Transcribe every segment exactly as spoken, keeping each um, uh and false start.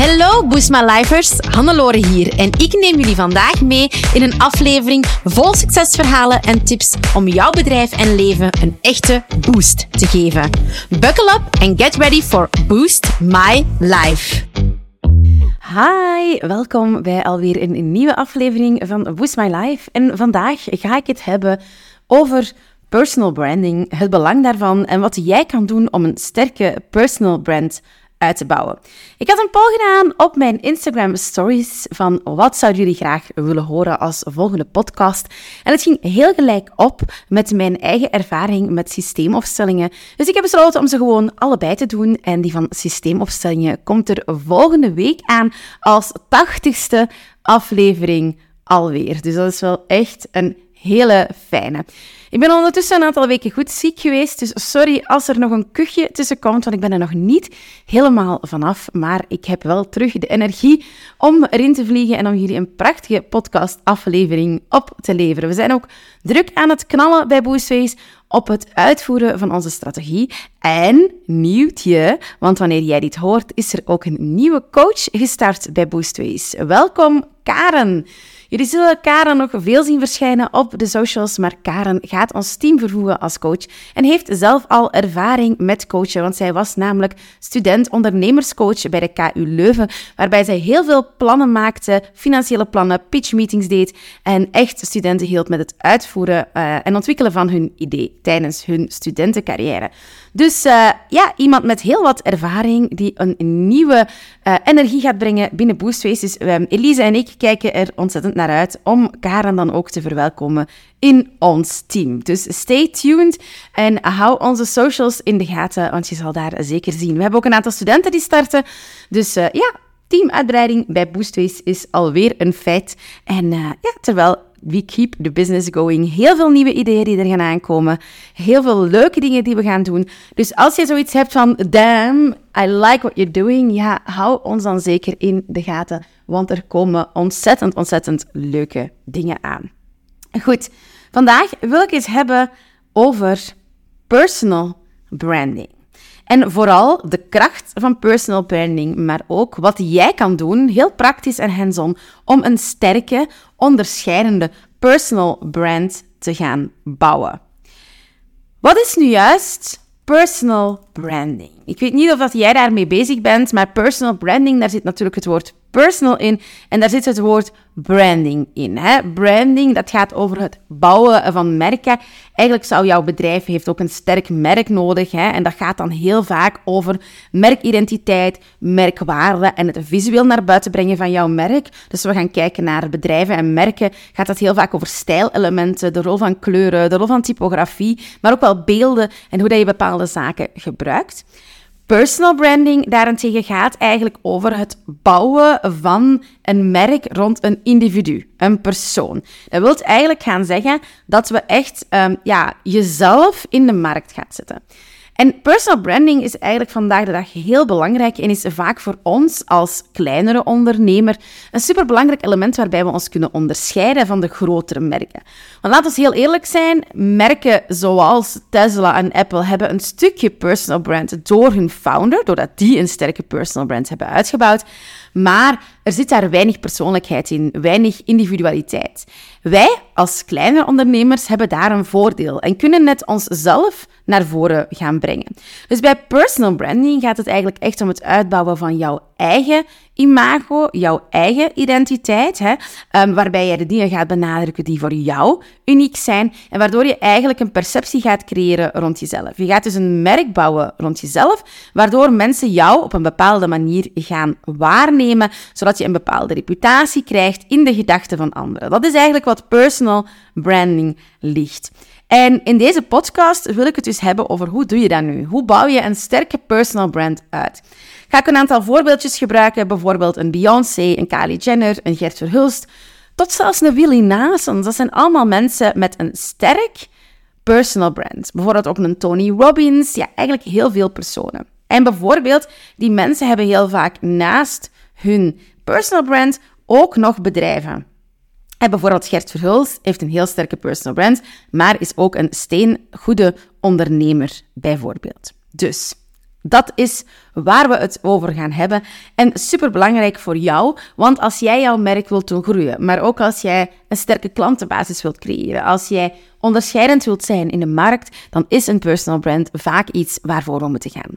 Hallo Boost My Lifers, Hannelore hier en ik neem jullie vandaag mee in een aflevering vol succesverhalen en tips om jouw bedrijf en leven een echte boost te geven. Buckle up and get ready for Boost My Life. Hi, welkom bij alweer een nieuwe aflevering van Boost My Life. En vandaag ga ik het hebben over personal branding, het belang daarvan en wat jij kan doen om een sterke personal brand uit te bouwen. Ik had een poll gedaan op mijn Instagram stories van wat zouden jullie graag willen horen als volgende podcast. En het ging heel gelijk op met mijn eigen ervaring met systeemopstellingen. Dus ik heb besloten om ze gewoon allebei te doen. En die van systeemopstellingen komt er volgende week aan als tachtigste aflevering alweer. Dus dat is wel echt een hele fijne. Ik ben ondertussen een aantal weken goed ziek geweest, dus sorry als er nog een kuchje tussen komt, want ik ben er nog niet helemaal vanaf, maar ik heb wel terug de energie om erin te vliegen en om jullie een prachtige podcastaflevering op te leveren. We zijn ook druk aan het knallen bij Boostways op het uitvoeren van onze strategie. En, nieuwtje, want wanneer jij dit hoort, is er ook een nieuwe coach gestart bij Boostways. Welkom, Karen! Jullie zullen Karen nog veel zien verschijnen op de socials, maar Karen gaat ons team vervoegen als coach en heeft zelf al ervaring met coachen, want zij was namelijk student-ondernemerscoach bij de K U Leuven, waarbij zij heel veel plannen maakte, financiële plannen, pitchmeetings deed en echt studenten hielp met het uitvoeren uh, en ontwikkelen van hun idee tijdens hun studentencarrière. Dus uh, ja, iemand met heel wat ervaring die een nieuwe uh, energie gaat brengen binnen Boostways. Dus um, Elise en ik kijken er ontzettend naar uit om Karen dan ook te verwelkomen in ons team. Dus stay tuned en hou onze socials in de gaten, want je zal daar zeker zien. We hebben ook een aantal studenten die starten. Dus uh, ja, teamuitbreiding bij Boostways is alweer een feit. En uh, ja, terwijl we keep the business going. Heel veel nieuwe ideeën die er gaan aankomen. Heel veel leuke dingen die we gaan doen. Dus als je zoiets hebt van, damn, I like what you're doing, ja, hou ons dan zeker in de gaten. Want er komen ontzettend, ontzettend leuke dingen aan. Goed, vandaag wil ik eens hebben over personal branding. En vooral de kracht van personal branding, maar ook wat jij kan doen, heel praktisch en hands-on, om een sterke, onderscheidende personal brand te gaan bouwen. Wat is nu juist personal branding? Ik weet niet of dat jij daarmee bezig bent, maar personal branding, daar zit natuurlijk het woord personal in en daar zit het woord branding in. Hè? Branding, dat gaat over het bouwen van merken. Eigenlijk zou jouw bedrijf heeft ook een sterk merk nodig. Hè? En dat gaat dan heel vaak over merkidentiteit, merkwaarde en het visueel naar buiten brengen van jouw merk. Dus we gaan kijken naar bedrijven en merken. Gaat dat heel vaak over stijlelementen, de rol van kleuren, de rol van typografie, maar ook wel beelden en hoe dat je bepaalde zaken gebruikt. Personal branding daarentegen gaat eigenlijk over het bouwen van een merk rond een individu, een persoon. Dat wil eigenlijk gaan zeggen dat we echt um, ja, jezelf in de markt gaan zetten. En personal branding is eigenlijk vandaag de dag heel belangrijk en is vaak voor ons als kleinere ondernemer een superbelangrijk element waarbij we ons kunnen onderscheiden van de grotere merken. Want laten we heel eerlijk zijn, merken zoals Tesla en Apple hebben een stukje personal brand door hun founder, doordat die een sterke personal brand hebben uitgebouwd. Maar er zit daar weinig persoonlijkheid in, weinig individualiteit. Wij als kleine ondernemers hebben daar een voordeel en kunnen net onszelf naar voren gaan brengen. Dus bij personal branding gaat het eigenlijk echt om het uitbouwen van jouw eigen imago, jouw eigen identiteit, hè, um, waarbij je de dingen gaat benadrukken die voor jou uniek zijn en waardoor je eigenlijk een perceptie gaat creëren rond jezelf. Je gaat dus een merk bouwen rond jezelf, waardoor mensen jou op een bepaalde manier gaan waarnemen, zodat je een bepaalde reputatie krijgt in de gedachten van anderen. Dat is eigenlijk wat personal branding ligt. En in deze podcast wil ik het dus hebben over hoe doe je dat nu? Hoe bouw je een sterke personal brand uit? Ga ik een aantal voorbeeldjes gebruiken, bijvoorbeeld een Beyoncé, een Kylie Jenner, een Gert Verhulst, tot zelfs een Willy Naessens. Dat zijn allemaal mensen met een sterk personal brand. Bijvoorbeeld ook een Tony Robbins, ja, eigenlijk heel veel personen. En bijvoorbeeld, die mensen hebben heel vaak naast hun personal brand ook nog bedrijven. En bijvoorbeeld Gert Verhulst heeft een heel sterke personal brand, maar is ook een steengoede ondernemer, bijvoorbeeld. Dus, Dat is waar we het over gaan hebben. En superbelangrijk voor jou, want als jij jouw merk wilt doen groeien, maar ook als jij een sterke klantenbasis wilt creëren, als jij onderscheidend wilt zijn in de markt, dan is een personal brand vaak iets waarvoor we moeten gaan.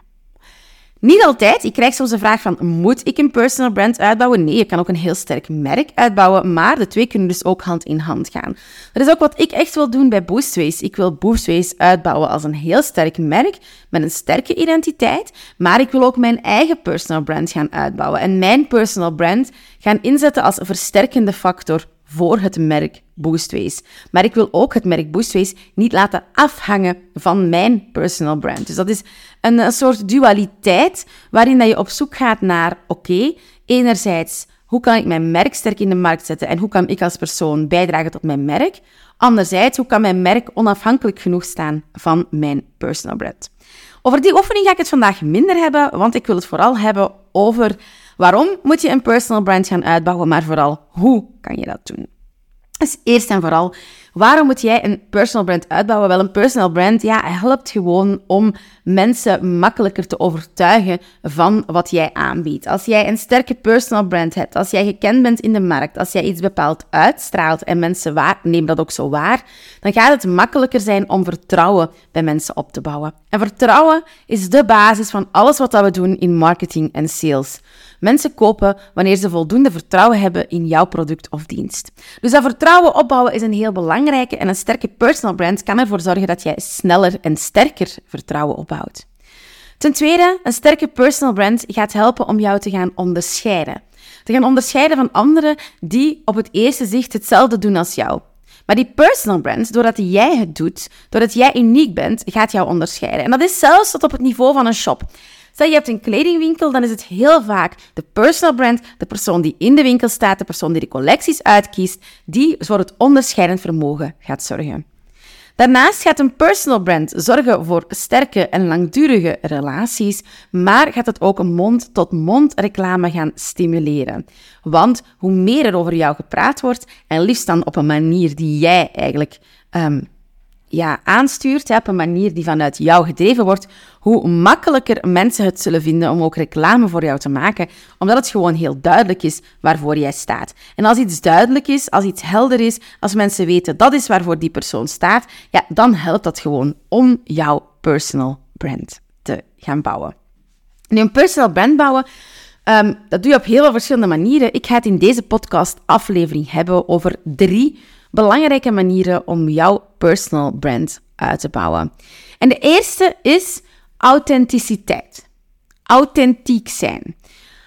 Niet altijd. Ik krijg soms de vraag van, moet ik een personal brand uitbouwen? Nee, je kan ook een heel sterk merk uitbouwen, maar de twee kunnen dus ook hand in hand gaan. Dat is ook wat ik echt wil doen bij Boostways. Ik wil Boostways uitbouwen als een heel sterk merk, met een sterke identiteit, maar ik wil ook mijn eigen personal brand gaan uitbouwen. En mijn personal brand gaan inzetten als versterkende factor voor het merk Boostways. Maar ik wil ook het merk Boostways niet laten afhangen van mijn personal brand. Dus dat is een, een soort dualiteit waarin dat je op zoek gaat naar, oké, okay, enerzijds, hoe kan ik mijn merk sterk in de markt zetten en hoe kan ik als persoon bijdragen tot mijn merk? Anderzijds, hoe kan mijn merk onafhankelijk genoeg staan van mijn personal brand? Over die oefening ga ik het vandaag minder hebben, want ik wil het vooral hebben over waarom moet je een personal brand gaan uitbouwen, maar vooral hoe kan je dat doen? Dus eerst en vooral, waarom moet jij een personal brand uitbouwen? Wel, een personal brand, ja, helpt gewoon om mensen makkelijker te overtuigen van wat jij aanbiedt. Als jij een sterke personal brand hebt, als jij gekend bent in de markt, als jij iets bepaald uitstraalt en mensen waar, nemen dat ook zo waar, dan gaat het makkelijker zijn om vertrouwen bij mensen op te bouwen. En vertrouwen is de basis van alles wat we doen in marketing en sales. Mensen kopen wanneer ze voldoende vertrouwen hebben in jouw product of dienst. Dus dat vertrouwen opbouwen is een heel belangrijke en een sterke personal brand kan ervoor zorgen dat jij sneller en sterker vertrouwen opbouwt. Ten tweede, een sterke personal brand gaat helpen om jou te gaan onderscheiden. Te gaan onderscheiden van anderen die op het eerste zicht hetzelfde doen als jou. Maar die personal brand, doordat jij het doet, doordat jij uniek bent, gaat jou onderscheiden. En dat is zelfs tot op het niveau van een shop. Stel, je hebt een kledingwinkel, dan is het heel vaak de personal brand, de persoon die in de winkel staat, de persoon die de collecties uitkiest, die voor het onderscheidend vermogen gaat zorgen. Daarnaast gaat een personal brand zorgen voor sterke en langdurige relaties, maar gaat het ook een mond-tot-mond reclame gaan stimuleren. Want hoe meer er over jou gepraat wordt, en liefst dan op een manier die jij eigenlijk um, ja, aanstuurt, hè, op een manier die vanuit jou gedreven wordt, hoe makkelijker mensen het zullen vinden om ook reclame voor jou te maken, omdat het gewoon heel duidelijk is waarvoor jij staat. En als iets duidelijk is, als iets helder is, als mensen weten dat is waarvoor die persoon staat, ja, dan helpt dat gewoon om jouw personal brand te gaan bouwen. Nu, een personal brand bouwen, um, dat doe je op heel veel verschillende manieren. Ik ga het in deze podcast aflevering hebben over drie belangrijke manieren om jouw personal brand uit te bouwen. En de eerste is authenticiteit. Authentiek zijn.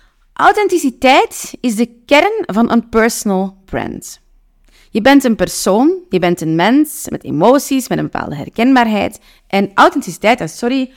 Authenticiteit is de kern van een personal brand. Je bent een persoon, je bent een mens met emoties, met een bepaalde herkenbaarheid. En authenticiteit, ah, sorry,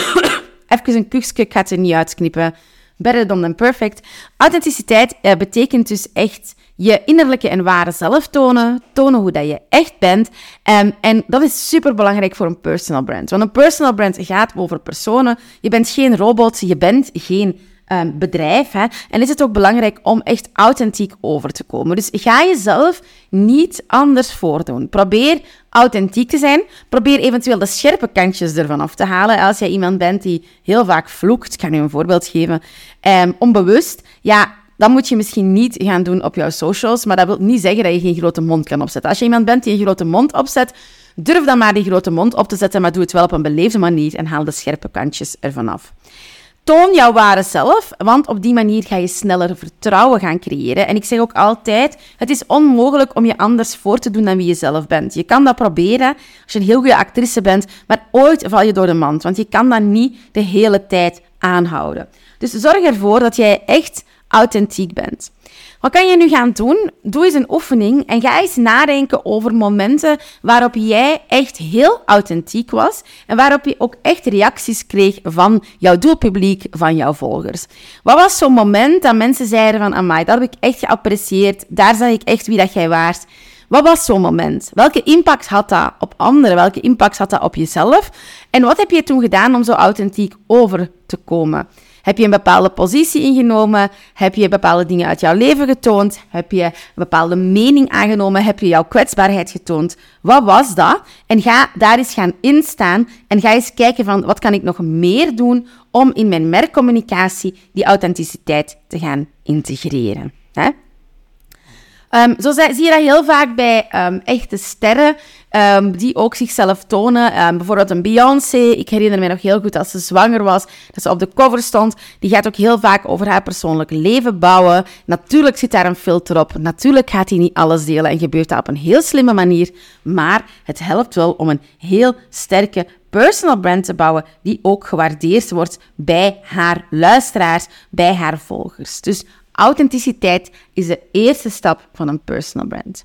even een kuchje, ik ga het er niet uitknippen. Better done than perfect. Authenticiteit eh, betekent dus echt je innerlijke en ware zelf tonen, tonen hoe dat je echt bent. Um, en dat is superbelangrijk voor een personal brand. Want een personal brand gaat over personen. Je bent geen robot, je bent geen um, bedrijf. Hè? En is het ook belangrijk om echt authentiek over te komen. Dus ga jezelf niet anders voordoen. Probeer authentiek te zijn. Probeer eventueel de scherpe kantjes ervan af te halen. Als jij iemand bent die heel vaak vloekt, ik kan u een voorbeeld geven, um, onbewust, ja, dan moet je misschien niet gaan doen op jouw socials, maar dat wil niet zeggen dat je geen grote mond kan opzetten. Als je iemand bent die een grote mond opzet, durf dan maar die grote mond op te zetten, maar doe het wel op een beleefde manier en haal de scherpe kantjes ervan af. Toon jouw ware zelf, want op die manier ga je sneller vertrouwen gaan creëren. En ik zeg ook altijd, het is onmogelijk om je anders voor te doen dan wie je zelf bent. Je kan dat proberen als je een heel goede actrice bent, maar ooit val je door de mand, want je kan dat niet de hele tijd aanhouden. Dus zorg ervoor dat jij echt authentiek bent. Wat kan je nu gaan doen? Doe eens een oefening en ga eens nadenken over momenten waarop jij echt heel authentiek was en waarop je ook echt reacties kreeg van jouw doelpubliek, van jouw volgers. Wat was zo'n moment dat mensen zeiden van, amai, dat heb ik echt geapprecieerd, daar zag ik echt wie dat jij waart. Wat was zo'n moment? Welke impact had dat op anderen? Welke impact had dat op jezelf? En wat heb je toen gedaan om zo authentiek over te komen? Heb je een bepaalde positie ingenomen? Heb je bepaalde dingen uit jouw leven getoond? Heb je een bepaalde mening aangenomen? Heb je jouw kwetsbaarheid getoond? Wat was dat? En ga daar eens gaan instaan en ga eens kijken van wat kan ik nog meer doen om in mijn merkcommunicatie die authenticiteit te gaan integreren. Hè? Um, zo zie je dat heel vaak bij um, echte sterren um, die ook zichzelf tonen. Um, bijvoorbeeld een Beyoncé. Ik herinner me nog heel goed als ze zwanger was, dat ze op de cover stond. Die gaat ook heel vaak over haar persoonlijk leven bouwen. Natuurlijk zit daar een filter op. Natuurlijk gaat hij niet alles delen en gebeurt dat op een heel slimme manier. Maar het helpt wel om een heel sterke personal brand te bouwen die ook gewaardeerd wordt bij haar luisteraars, bij haar volgers. Dus authenticiteit is de eerste stap van een personal brand.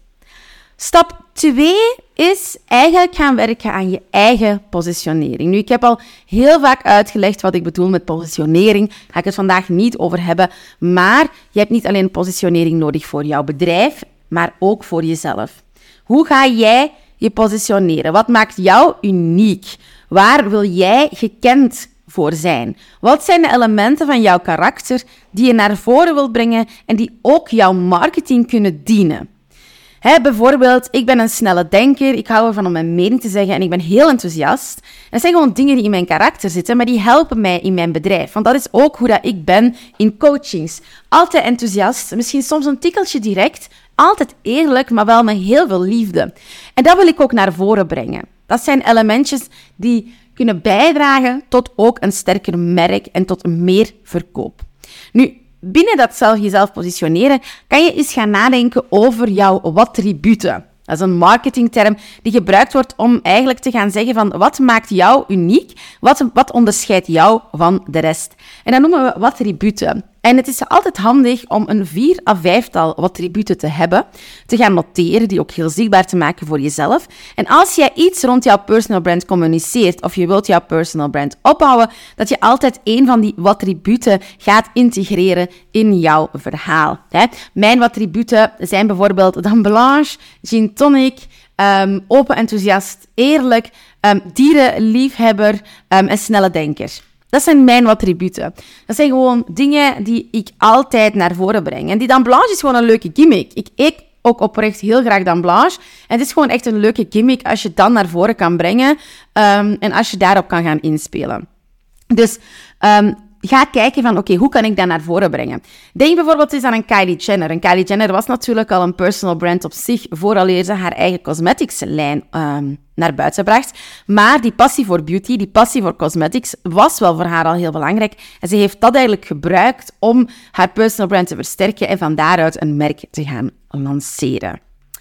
Stap twee is eigenlijk gaan werken aan je eigen positionering. Nu, ik heb al heel vaak uitgelegd wat ik bedoel met positionering. Daar ga ik het vandaag niet over hebben. Maar je hebt niet alleen positionering nodig voor jouw bedrijf, maar ook voor jezelf. Hoe ga jij je positioneren? Wat maakt jou uniek? Waar wil jij gekend voor zijn? Wat zijn de elementen van jouw karakter die je naar voren wilt brengen en die ook jouw marketing kunnen dienen? He, bijvoorbeeld, ik ben een snelle denker, ik hou ervan om mijn mening te zeggen en ik ben heel enthousiast. En dat zijn gewoon dingen die in mijn karakter zitten, maar die helpen mij in mijn bedrijf. Want dat is ook hoe dat ik ben in coachings. Altijd enthousiast, misschien soms een tikkeltje direct, altijd eerlijk, maar wel met heel veel liefde. En dat wil ik ook naar voren brengen. Dat zijn elementjes die kunnen bijdragen tot ook een sterker merk en tot meer verkoop. Nu, binnen dat zelf jezelf positioneren, kan je eens gaan nadenken over jouw attributen. Dat is een marketingterm die gebruikt wordt om eigenlijk te gaan zeggen van wat maakt jou uniek, wat, wat onderscheidt jou van de rest. En dat noemen we attributen. En het is altijd handig om een vier à vijftal attributen te hebben, te gaan noteren, die ook heel zichtbaar te maken voor jezelf. En als jij iets rond jouw personal brand communiceert, of je wilt jouw personal brand opbouwen, dat je altijd één van die attributen gaat integreren in jouw verhaal. Mijn attributen zijn bijvoorbeeld dame blanche, gin tonic, um, open enthousiast, eerlijk, um, dierenliefhebber um, en snelle denker. Dat zijn mijn attributen. Dat zijn gewoon dingen die ik altijd naar voren breng. En die dame blanche is gewoon een leuke gimmick. Ik eet ook oprecht heel graag dame blanche. En het is gewoon echt een leuke gimmick als je dan naar voren kan brengen um, en als je daarop kan gaan inspelen. Dus um, ga kijken van, oké, okay, hoe kan ik dat naar voren brengen? Denk bijvoorbeeld eens aan een Kylie Jenner. En Kylie Jenner was natuurlijk al een personal brand op zich, vooraleer ze haar eigen cosmetics-lijn um, naar buiten bracht. Maar die passie voor beauty, die passie voor cosmetics, was wel voor haar al heel belangrijk. En ze heeft dat eigenlijk gebruikt om haar personal brand te versterken en van daaruit een merk te gaan lanceren.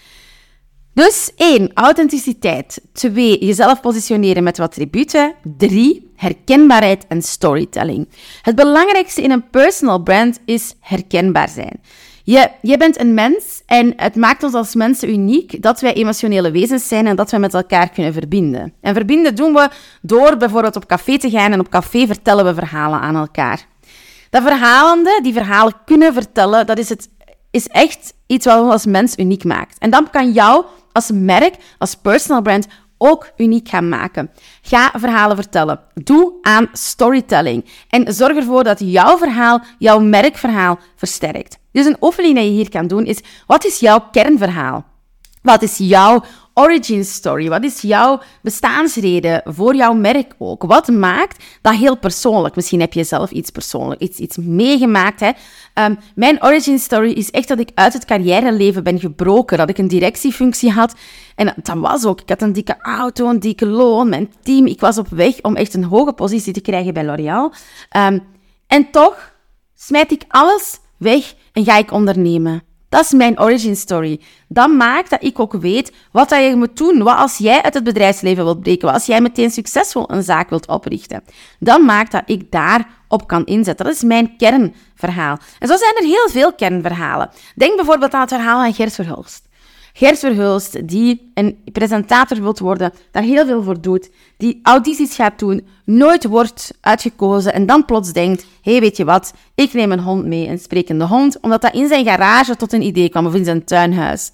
Dus één, authenticiteit. Twee, jezelf positioneren met attributen. Drie, herkenbaarheid en storytelling. Het belangrijkste in een personal brand is herkenbaar zijn. Je, je bent een mens en het maakt ons als mensen uniek dat wij emotionele wezens zijn en dat wij met elkaar kunnen verbinden. En verbinden doen we door bijvoorbeeld op café te gaan en op café vertellen we verhalen aan elkaar. Dat verhalende, die verhalen kunnen vertellen, dat is, het, is echt iets wat ons als mens uniek maakt. En dan kan jou als merk, als personal brand, ook uniek gaan maken. Ga verhalen vertellen. Doe aan storytelling. En zorg ervoor dat jouw verhaal, jouw merkverhaal versterkt. Dus een oefening die je hier kan doen is, wat is jouw kernverhaal? Wat is jouw origin story? Wat is jouw bestaansreden voor jouw merk ook? Wat maakt dat heel persoonlijk? Misschien heb je zelf iets persoonlijk, iets, iets meegemaakt. Hè? Um, mijn origin story is echt dat ik uit het carrièreleven ben gebroken. Dat ik een directiefunctie had. En dat was ook. Ik had een dikke auto, een dikke loon, mijn team. Ik was op weg om echt een hoge positie te krijgen bij L'Oréal. Um, en toch smijt ik alles weg en ga ik ondernemen. Dat is mijn origin story. Dat maakt dat ik ook weet wat dat je moet doen. Wat als jij uit het bedrijfsleven wilt breken, wat als jij meteen succesvol een zaak wilt oprichten. Dat maakt dat ik daarop kan inzetten. Dat is mijn kernverhaal. En zo zijn er heel veel kernverhalen. Denk bijvoorbeeld aan het verhaal van Gert Verhulst. Gert Verhulst, die een presentator wilt worden, daar heel veel voor doet, die audities gaat doen, nooit wordt uitgekozen en dan plots denkt, hé, hey, weet je wat, ik neem een hond mee, een sprekende hond, omdat dat in zijn garage tot een idee kwam, of in zijn tuinhuis.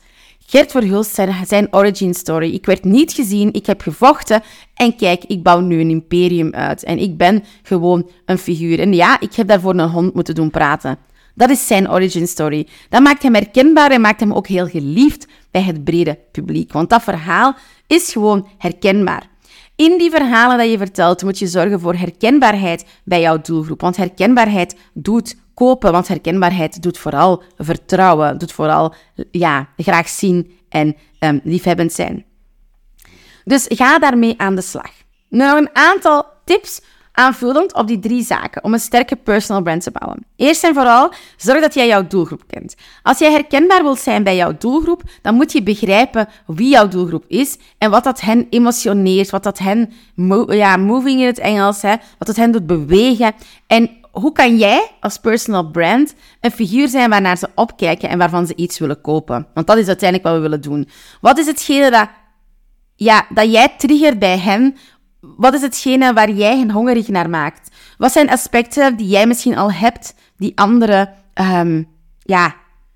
Gert Verhulst, zijn, zijn origin story. Ik werd niet gezien, ik heb gevochten en kijk, ik bouw nu een imperium uit. En ik ben gewoon een figuur. En ja, ik heb daarvoor een hond moeten doen praten. Dat is zijn origin story. Dat maakt hem herkenbaar en maakt hem ook heel geliefd bij het brede publiek. Want dat verhaal is gewoon herkenbaar. In die verhalen dat je vertelt, moet je zorgen voor herkenbaarheid bij jouw doelgroep. Want herkenbaarheid doet kopen, want herkenbaarheid doet vooral vertrouwen, doet vooral ja, graag zien en um, liefhebbend zijn. Dus ga daarmee aan de slag. Nu nog een aantal tips aanvullend op die drie zaken om een sterke personal brand te bouwen. Eerst en vooral, zorg dat jij jouw doelgroep kent. Als jij herkenbaar wilt zijn bij jouw doelgroep, dan moet je begrijpen wie jouw doelgroep is en wat dat hen emotioneert, wat dat hen, mo- ja, moving in het Engels, hè, wat dat hen doet bewegen. En hoe kan jij als personal brand een figuur zijn waarnaar ze opkijken en waarvan ze iets willen kopen? Want dat is uiteindelijk wat we willen doen. Wat is hetgene dat, ja, dat jij triggert bij hen? Wat is hetgene waar jij hen hongerig naar maakt? Wat zijn aspecten die jij misschien al hebt, die anderen um, ja,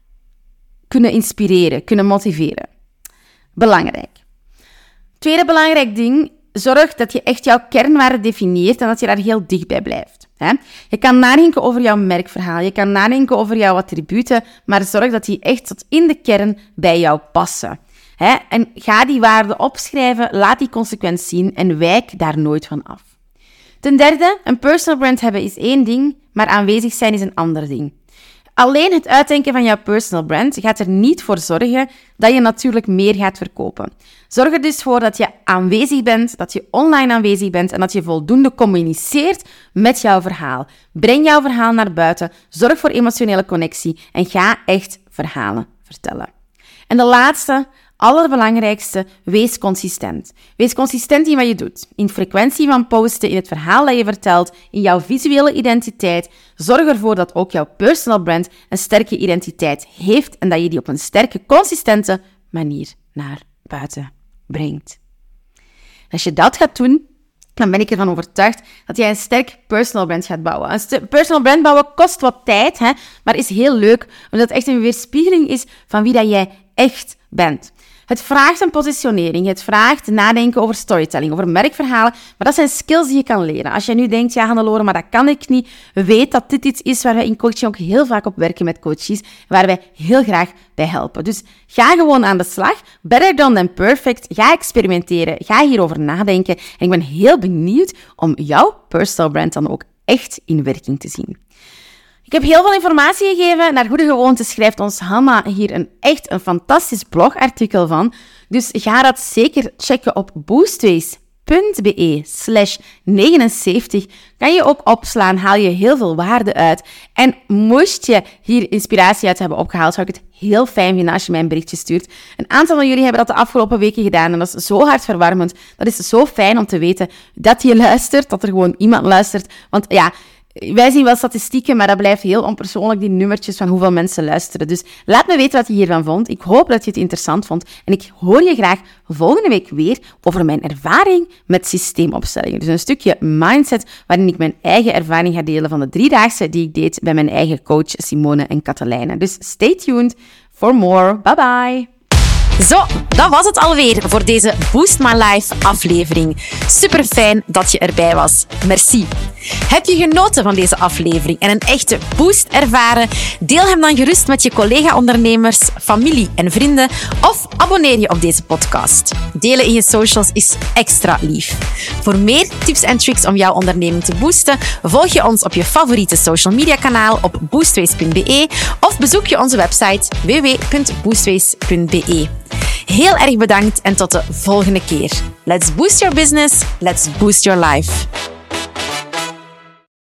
kunnen inspireren, kunnen motiveren? Belangrijk. Tweede belangrijk ding, zorg dat je echt jouw kernwaarde definieert en dat je daar heel dicht bij blijft. Hè? Je kan nadenken over jouw merkverhaal, je kan nadenken over jouw attributen, maar zorg dat die echt tot in de kern bij jou passen. He, en ga die waarden opschrijven, laat die consequent zien en wijk daar nooit van af. Ten derde, een personal brand hebben is één ding, maar aanwezig zijn is een ander ding. Alleen het uitdenken van jouw personal brand gaat er niet voor zorgen dat je natuurlijk meer gaat verkopen. Zorg er dus voor dat je aanwezig bent, dat je online aanwezig bent en dat je voldoende communiceert met jouw verhaal. Breng jouw verhaal naar buiten, zorg voor emotionele connectie en ga echt verhalen vertellen. En de laatste, allerbelangrijkste, wees consistent. Wees consistent in wat je doet. In frequentie van posten, in het verhaal dat je vertelt, in jouw visuele identiteit. Zorg ervoor dat ook jouw personal brand een sterke identiteit heeft en dat je die op een sterke, consistente manier naar buiten brengt. Als je dat gaat doen, dan ben ik ervan overtuigd dat jij een sterk personal brand gaat bouwen. Een st- personal brand bouwen kost wat tijd, hè, maar is heel leuk, omdat het echt een weerspiegeling is van wie dat jij echt bent. Het vraagt een positionering, het vraagt nadenken over storytelling, over merkverhalen, maar dat zijn skills die je kan leren. Als je nu denkt, ja Hannelore, maar dat kan ik niet, weet dat dit iets is waar wij in coaching ook heel vaak op werken met coaches, waar wij heel graag bij helpen. Dus ga gewoon aan de slag, better done than perfect, ga experimenteren, ga hierover nadenken en ik ben heel benieuwd om jouw personal brand dan ook echt in werking te zien. Ik heb heel veel informatie gegeven. Naar goede gewoonte schrijft ons Hanna hier een echt een fantastisch blogartikel van. Dus ga dat zeker checken op boostways.be slash 79. Kan je ook opslaan, haal je heel veel waarde uit. En moest je hier inspiratie uit hebben opgehaald, zou ik het heel fijn vinden als je mij een berichtje stuurt. Een aantal van jullie hebben dat de afgelopen weken gedaan en dat is zo hartverwarmend. Dat is zo fijn om te weten dat je luistert, dat er gewoon iemand luistert. Want ja, wij zien wel statistieken, maar dat blijft heel onpersoonlijk, die nummertjes van hoeveel mensen luisteren. Dus laat me weten wat je hiervan vond. Ik hoop dat je het interessant vond. En ik hoor je graag volgende week weer over mijn ervaring met systeemopstellingen. Dus een stukje mindset, waarin ik mijn eigen ervaring ga delen van de driedaagse die ik deed bij mijn eigen coach Simone en Katelijne. Dus stay tuned for more. Bye bye! Zo, dat was het alweer voor deze Boost My Life aflevering. Super fijn dat je erbij was. Merci. Heb je genoten van deze aflevering en een echte boost ervaren? Deel hem dan gerust met je collega-ondernemers, familie en vrienden of abonneer je op deze podcast. Delen in je socials is extra lief. Voor meer tips en tricks om jouw onderneming te boosten, volg je ons op je favoriete social media kanaal op boostways punt be of bezoek je onze website w w w punt boostways punt be. Heel erg bedankt en tot de volgende keer. Let's boost your business, let's boost your life.